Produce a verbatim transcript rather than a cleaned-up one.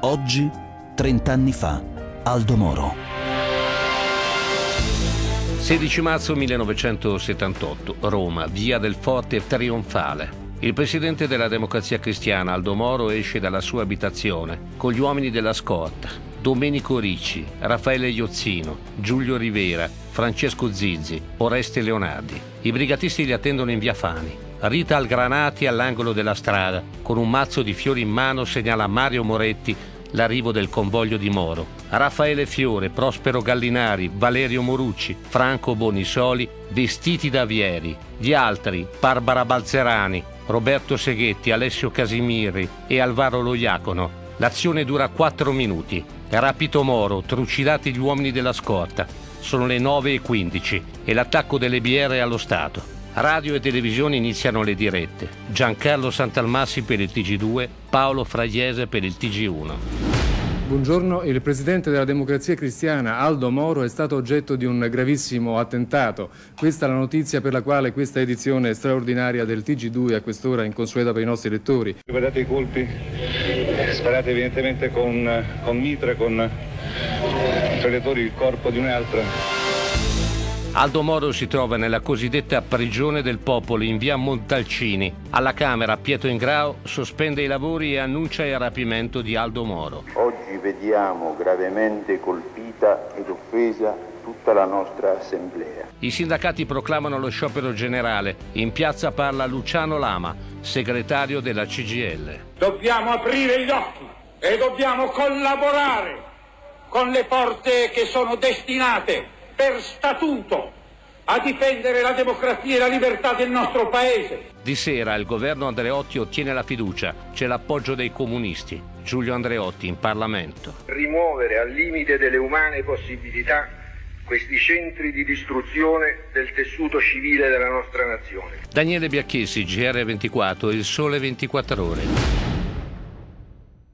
Oggi, trent'anni fa, Aldo Moro. sedici marzo millenovecentosettantotto, Roma, via del Forte Trionfale. Il presidente della Democrazia Cristiana, Aldo Moro, esce dalla sua abitazione con gli uomini della scorta: Domenico Ricci, Raffaele Iozzino, Giulio Rivera, Francesco Zizzi, Oreste Leonardi. I brigatisti li attendono in via Fani. Rita Algranati, all'angolo della strada, con un mazzo di fiori in mano, segnala a Mario Moretti l'arrivo del convoglio di Moro. Raffaele Fiore, Prospero Gallinari, Valerio Morucci, Franco Bonisoli, vestiti da avieri. Gli altri, Barbara Balzerani, Roberto Seghetti, Alessio Casimiri e Alvaro Loiacono. L'azione dura quattro minuti. Rapito Moro, trucidati gli uomini della scorta. Sono le nove e quindici e l'attacco delle B R allo Stato. Radio e televisione iniziano le dirette. Giancarlo Santalmassi per il T G due, Paolo Fraiese per il T G uno. Buongiorno, il presidente della Democrazia Cristiana, Aldo Moro, è stato oggetto di un gravissimo attentato. Questa è la notizia per la quale questa edizione straordinaria del T G due a quest'ora inconsueta per i nostri lettori. Guardate i colpi, sparati evidentemente con, con mitra, con traiettori il corpo di un'altra. Aldo Moro si trova nella cosiddetta prigione del popolo in via Montalcini. Alla Camera Pietro Ingrao sospende i lavori e annuncia il rapimento di Aldo Moro. Oggi vediamo gravemente colpita ed offesa tutta la nostra assemblea. I sindacati proclamano lo sciopero generale. In piazza parla Luciano Lama, segretario della C G I L. Dobbiamo aprire gli occhi e dobbiamo collaborare con le forze che sono destinate per statuto a difendere la democrazia e la libertà del nostro paese. Di sera il governo Andreotti ottiene la fiducia, c'è l'appoggio dei comunisti. Giulio Andreotti in Parlamento. Rimuovere al limite delle umane possibilità questi centri di distruzione del tessuto civile della nostra nazione. Daniele Biacchessi, G R ventiquattro, Il Sole ventiquattro Ore.